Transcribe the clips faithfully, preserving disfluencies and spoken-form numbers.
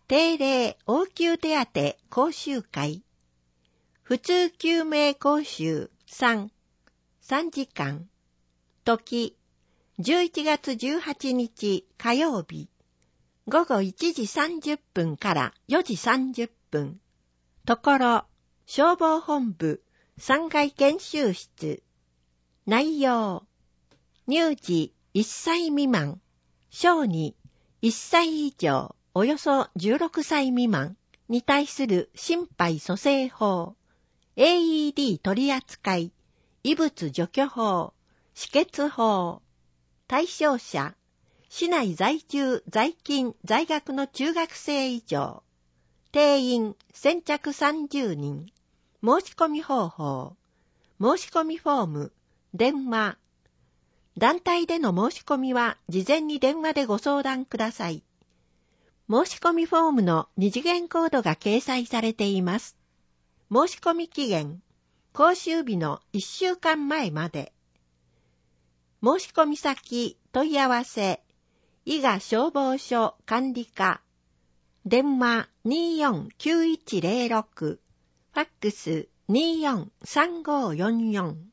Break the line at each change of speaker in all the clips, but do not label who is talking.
定例応急手当講習会。普通救命講習さん、さんじかん。時、じゅういちがつじゅうはちにち火曜日。ごごいちじさんじゅっぷんからよじさんじゅっぷん。ところ、消防本部さんがい研修室。内容、乳児いっさい未満、小児いっさい以上およそじゅうろくさい未満に対する心肺蘇生法、エーイーディー 取扱い、異物除去法、止血法。対象者、市内在住在勤在学の中学生以上。定員先着さんじゅうにん。申し込み方法。申し込みフォーム、電話。団体での申し込みは事前に電話でご相談ください。申し込みフォームの二次元コードが掲載されています。申し込み期限、講習日のいっしゅうかんまえまで。申し込み先、問い合わせ、伊賀消防署管理課。電話 にーよんきゅういちゼロろく、ファックス にーよんさんごよんよん。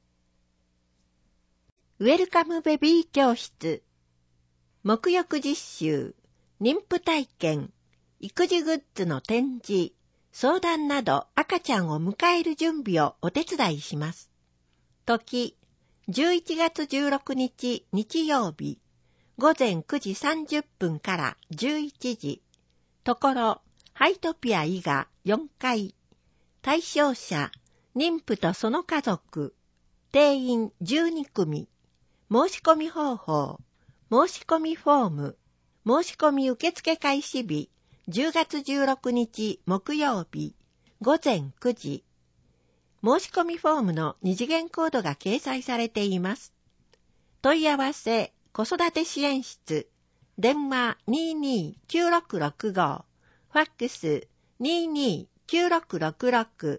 ウェルカムベビー教室。沐浴実習、妊婦体験、育児グッズの展示、相談など赤ちゃんを迎える準備をお手伝いします。時、じゅういちがつじゅうろくにち日曜日、ごぜんくじさんじゅっぷんからじゅういちじ。ところ、ハイトピア伊賀よんかい。対象者、妊婦とその家族。定員じゅうにくみ。申し込み方法。申し込みフォーム。申し込み受付開始日、じゅうがつじゅうろくにち木曜日、ごぜんくじ。申し込みフォームの二次元コードが掲載されています。問い合わせ、子育て支援室、電話 にーにーきゅうろくろくご、ファックス にーにーきゅうろくろくろく。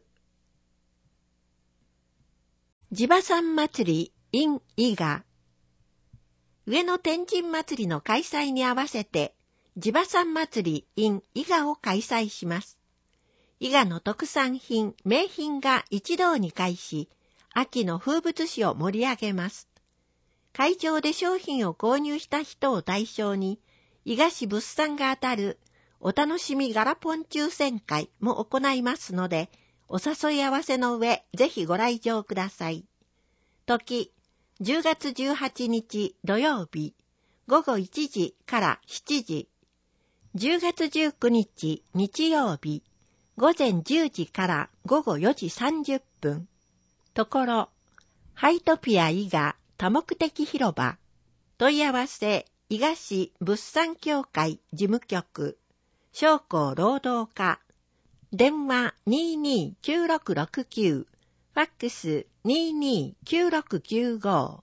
地場産祭り in 伊賀。上野天神祭りの開催に合わせて、地場産祭り in 伊賀を開催します。伊賀の特産品、名品が一堂に会し、秋の風物詩を盛り上げます。会場で商品を購入した人を対象に、伊賀市物産が当たるお楽しみガラポン抽選会も行いますので、お誘い合わせの上、ぜひご来場ください。時、じゅうがつじゅうはちにち土曜日、ごごいちじからしちじ。じゅうがつじゅうくにち日曜日、ごぜんじゅうじからごごよじさんじゅっぷん。ところ、ハイトピア伊賀多目的広場。問い合わせ、伊賀市物産協会事務局、商工労働課。電話 にーにーきゅうろくろくきゅう、ファックス にーにーきゅうろくきゅうご。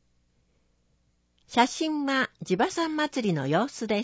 写真は地場産祭りの様子です。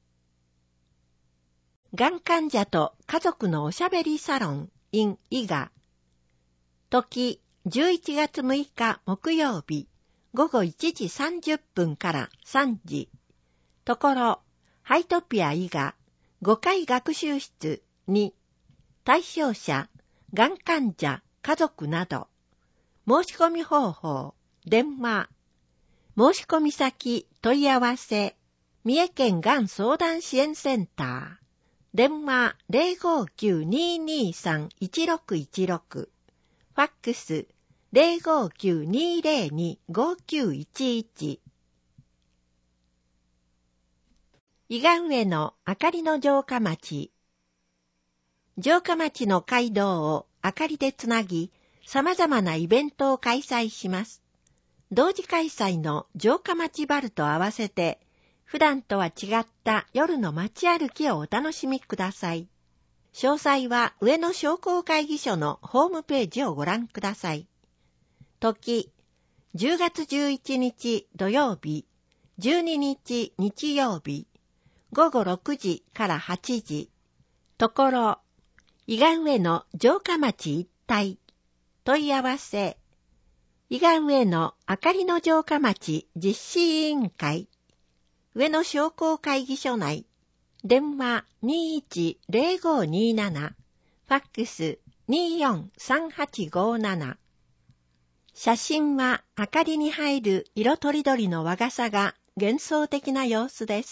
がん患者と家族のおしゃべりサロン in 伊賀。時、じゅういちがつむいか木曜日、ごごいちじさんじゅっぷんからさんじ。ところ、ハイトピア伊賀ごかい学習室に。対象者、がん患者、家族など。申し込み方法、電話。申し込み先、問い合わせ。三重県がん相談支援センター。電話 ゼロごきゅうにーにーさんいちろくいちろく。ファックス ゼロごきゅうにーゼロにーごきゅういちいち。伊賀上のあかりの城下町。城下町の街道を明かりでつなぎ、様々なイベントを開催します。同時開催の城下町バルと合わせて、普段とは違った夜の街歩きをお楽しみください。詳細は上野商工会議所のホームページをご覧ください。時、じゅうがつじゅういちにち土曜日、じゅうににち日曜日、ごごろくじからはちじ。ところ、伊賀上の城下町一帯。問い合わせ。伊賀上のあかりの城下町実施委員会。上野商工会議所内。 電話 にいちゼロごになな、ファックス によんさんはちごなな。写真は明かりに入る色とりどりの和傘が幻想的な様子です。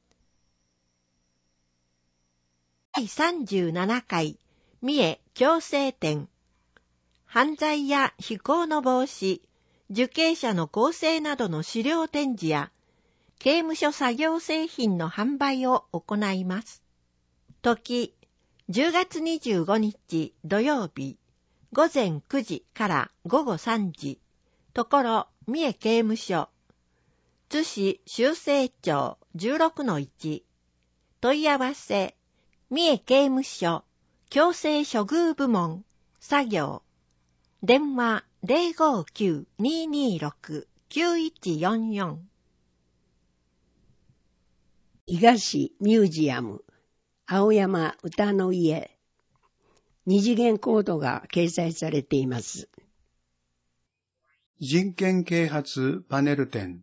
だいさんじゅうななかい三重矯正展。犯罪や非行の防止、受刑者の更生などの資料展示や刑務所作業製品の販売を行います。時、じゅうがつにじゅうごにち土曜日、ごぜんくじからごごさんじ、ところ三重刑務所、津市修正庁 じゅうろくのいち、問い合わせ、三重刑務所、矯正処遇部門、作業、電話 ゼロごきゅう にーにーろく きゅういちよんよん。
伊賀市ミュージアム、青山歌の家、二次元コードが掲載されています。
人権啓発パネル展。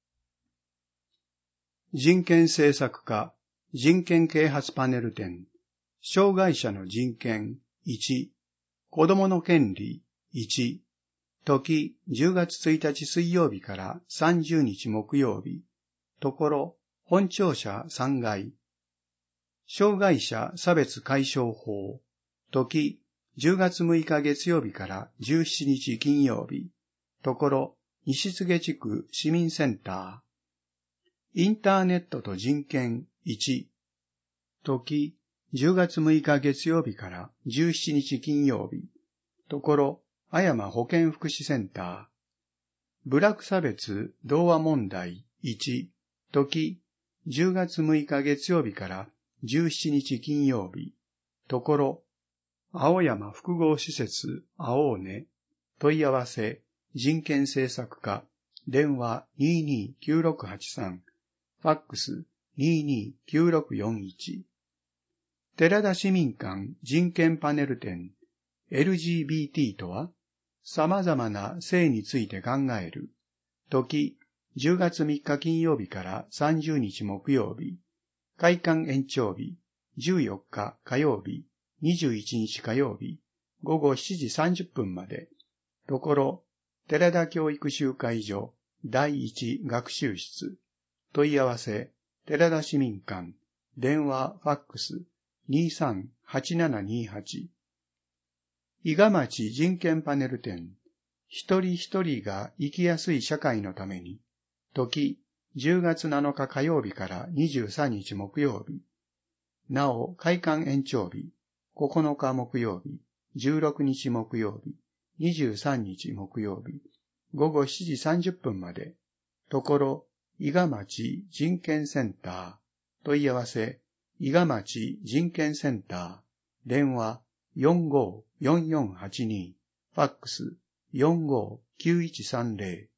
人権政策課人権啓発パネル展。障害者の人権いち、子どもの権利いち、時じゅうがつついたち水曜日からさんじゅうにち木曜日、ところ本庁舎さんがい、障害者差別解消法、時じゅうがつむいか月曜日からじゅうしちにち金曜日、ところ西柘地区市民センター、インターネットと人権いち、時じゅうがつむいか月曜日からじゅうしちにち金曜日、ところあやま保健福祉センター、部落差別童話問題いち、時じゅうがつむいか月曜日からじゅうしちにち金曜日、ところ青山複合施設青根、問い合わせ人権政策課、電話 にーにーきゅうろくはちさん、ファックス にーにーきゅうろくよんいち。寺田市民館人権パネル展 エルジービーティー とは様々な性について考える。時じゅうがつみっか金曜日からさんじゅうにち木曜日、開館延長日じゅうよっか火曜日、にじゅういちにち火曜日、ごごしちじさんじゅっぷんまで、ところ寺田教育集会所だいいち学習室、問い合わせ寺田市民館、電話ファックス にーさんはちななにーはち。伊賀町人権パネル展、一人一人が生きやすい社会のために、時じゅうがつなのか火曜日からにじゅうさんにち木曜日、なお開館延長日ここのか木曜日、じゅうろくにち木曜日、にじゅうさんにち木曜日、ごごしちじさんじゅっぷんまで、ところ伊賀町人権センター、問い合わせ伊賀町人権センター、電話よんごーよんよんはちに、ファックス よんごーきゅういちさんゼ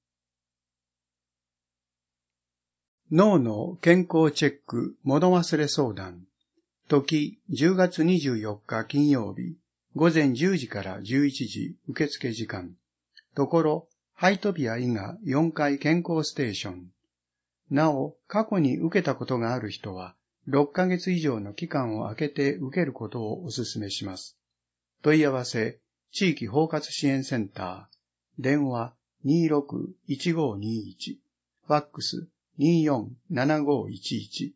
ロ。脳の健康チェック物忘れ相談。時じゅうがつにじゅうよっか金曜日、ごぜんじゅうじからじゅういちじ受付時間。ところハイトピア伊賀よんかい健康ステーション。なお過去に受けたことがある人はろっかげつ以上の期間を空けて受けることをお勧めします。問い合わせ地域包括支援センター、電話 にーろくいちごにいち、ファックス にーよんななごいちいち。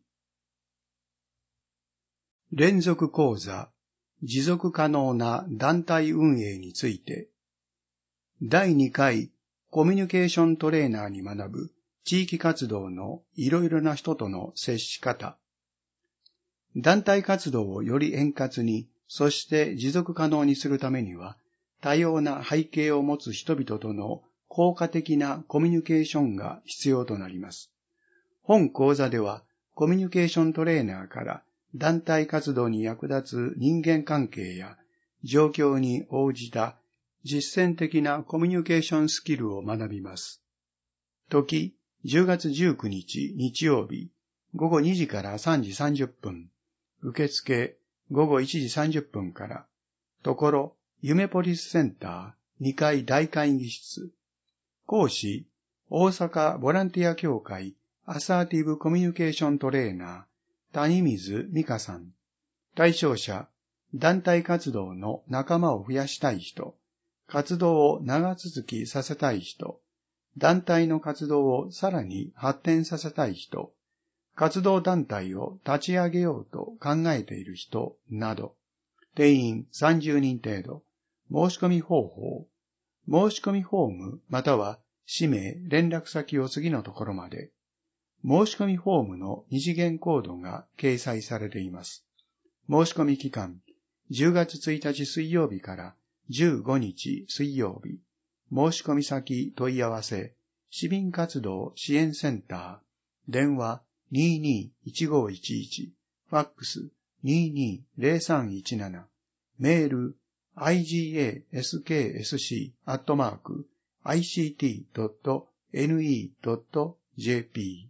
連続講座、持続可能な団体運営について、だいにかいコミュニケーショントレーナーに学ぶ地域活動のいろいろな人との接し方。団体活動をより円滑に、そして持続可能にするためには、多様な背景を持つ人々との効果的なコミュニケーションが必要となります。本講座では、コミュニケーショントレーナーから団体活動に役立つ人間関係や状況に応じた実践的なコミュニケーションスキルを学びます。時、じゅうがつじゅうくにち日曜日、ごごにじからさんじさんじゅっぷん、受付ごごいちじさんじゅっぷんから、ところ、夢ポリスセンターにかい大会議室、講師、大阪ボランティア協会アサーティブコミュニケーショントレーナー、 谷水美香さん。対象者、団体活動の仲間を増やしたい人、活動を長続きさせたい人、団体の活動をさらに発展させたい人、活動団体を立ち上げようと考えている人など、定員さんじゅうにん程度、申し込み方法、申し込みフォームまたは氏名、連絡先を次のところまで、申し込みフォームの二次元コードが掲載されています。申し込み期間、じゅうがつついたち水曜日からじゅうごにち水曜日、申し込み先問い合わせ、市民活動支援センター、電話 にーにーいちごいちいち、ファックス にーにーぜろさんいちなな、メール アイジーエーエスケーエスシー アットマーク アイシーティー ドット エヌイー ドット ジェーピ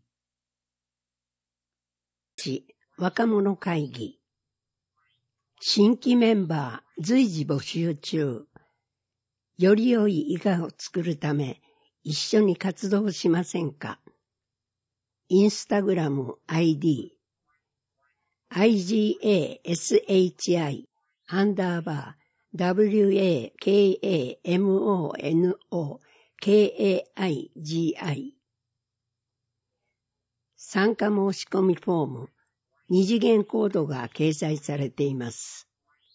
ー。若者会議。新規メンバー随時募集中。より良い伊賀を作るため一緒に活動しませんか？インスタグラム アイディー アイジーエーエスエイチアイ アンダーバー ダブリューエーケーエーエムオーエヌオーケーエーアイジーアイ 参加申し込みフォーム二次元コードが掲載されています。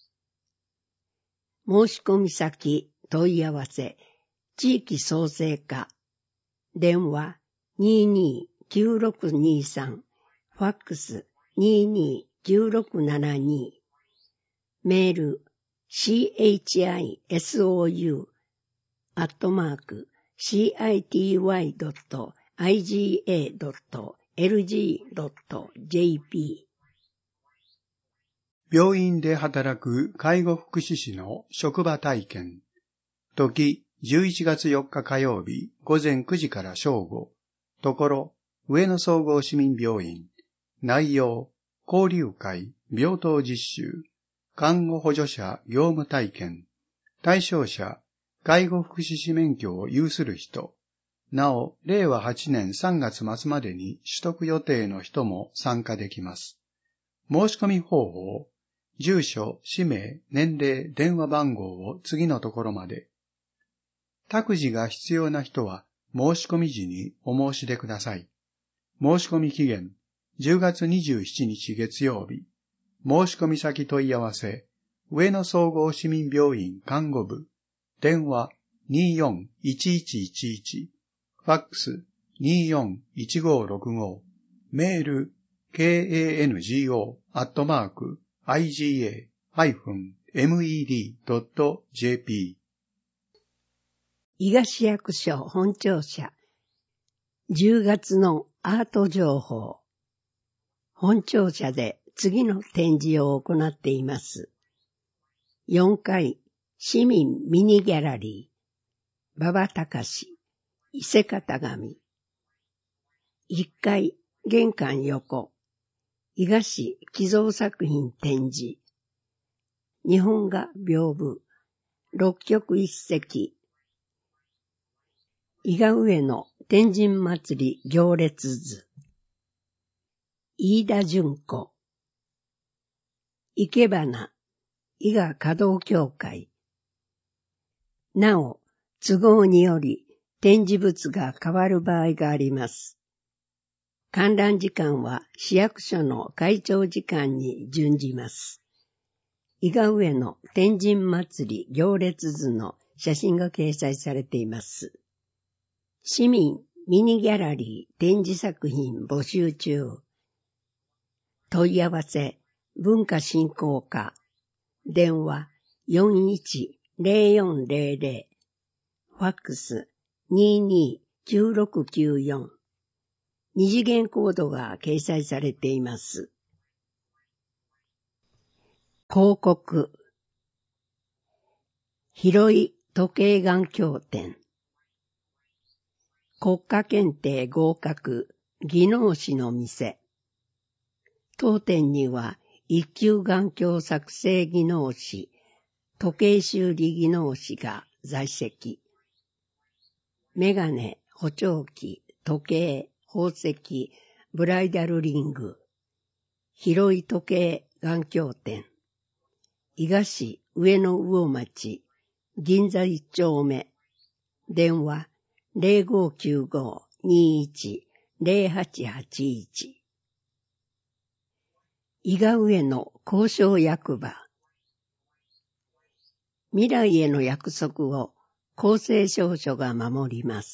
申し込み先、問い合わせ、地域創生課、電話 にーにーきゅうろくにーさん、ファックス にーにーきゅうろくななに、メール シーエイチアイエスオーユー アットマーク シーアイティーワイ ドット アイジーエー ドット エルジー ドット ジェーピー。
病院で働く介護福祉士の職場体験。時、じゅういちがつよっか火曜日、午前くじから正午。ところ、上野総合市民病院。内容、交流会、病棟実習、看護補助者業務体験。対象者、介護福祉士免許を有する人。なお、れいわはちねんさんがつ末までに取得予定の人も参加できます。申し込み方法、住所、氏名、年齢、電話番号を次のところまで。託児が必要な人は申し込み時にお申し出ください。申し込み期限、じゅうがつにじゅうしちにち月曜日。申し込み先問い合わせ、上野総合市民病院看護部。電話 にーよんいちいちいちいち。ファックス にーよんいちごろくご。メール ケーエーエヌジーオー アットマーク アイジーエー エムイーディー ドット ジェーピー。
伊賀市役所本庁舎。じゅうがつのアート情報。本庁舎で次の展示を行っています。よんかい市民ミニギャラリー。馬場隆、伊勢型紙。いっかい玄関横。伊賀市寄贈作品展示。日本画屏風。六曲一石。伊賀上野天神祭り行列図。飯田淳子。生け花。伊賀華道協会。なお、都合により展示物が変わる場合があります。観覧時間は市役所の会長時間に準じます。伊賀上野天神祭り行列図の写真が掲載されています。市民ミニギャラリー展示作品募集中。問い合わせ文化振興課。電話 よんいちぜろよんぜろぜろ。ファックス にーにーきゅうろくきゅうよん。二次元コードが掲載されています。広告。広い時計眼鏡店。国家検定合格、技能士の店。当店には一級眼鏡作成技能士、時計修理技能士が在籍。メガネ、補聴器、時計、宝石、ブライダルリング。 広い時計眼鏡店、伊賀市上野魚町、銀座一丁目、電話 ゼロごきゅうご にいち ゼロはちはちいち。伊賀上野交渉役場。未来への約束を公正証書が守ります。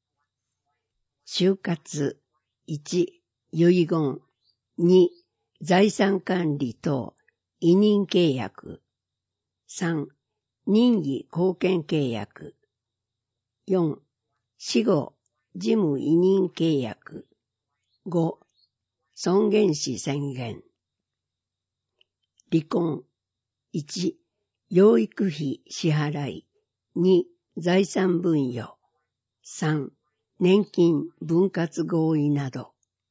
就活いち、遺言に、財産管理等委任契約さん、任意貢献契約よん、死後事務委任契約ご、尊厳死宣言離婚いち、養育費支払いに、財産分与さん、年金分割合意など。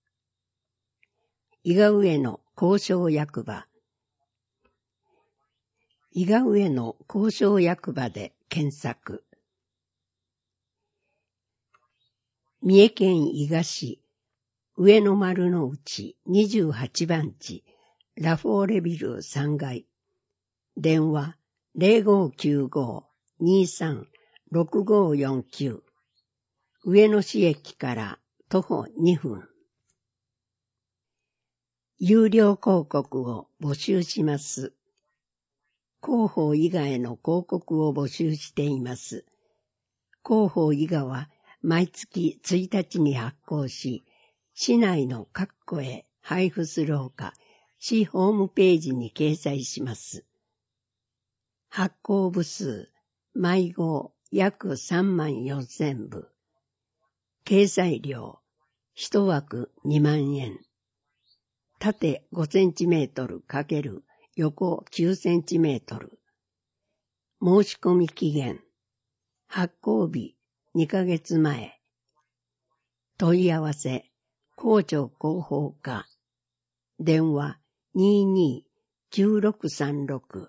伊賀上野交渉役場。伊賀上野交渉役場で検索。三重県伊賀市上野丸の内にじゅうはちばん地ラフォーレビルさんがい。電話 ゼロごきゅうご にさん ろくごよんきゅう。上野市駅から徒歩にふん。有料広告を募集します。広報伊賀への広告を募集しています。広報伊賀は毎月ついたちに発行し、市内の各戸へ配布するほか、市ホームページに掲載します。発行部数、毎号約さんまんよんせんぶ。掲載料、一枠にまんえん。縦ごセンチメートル×横きゅうセンチメートル。申し込み期限、発行日にかげつまえ。問い合わせ、公庁広報課。電話 にーにーきゅうろくさんろく。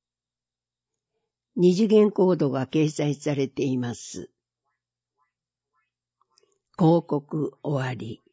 二次元コードが掲載されています。広告終わり。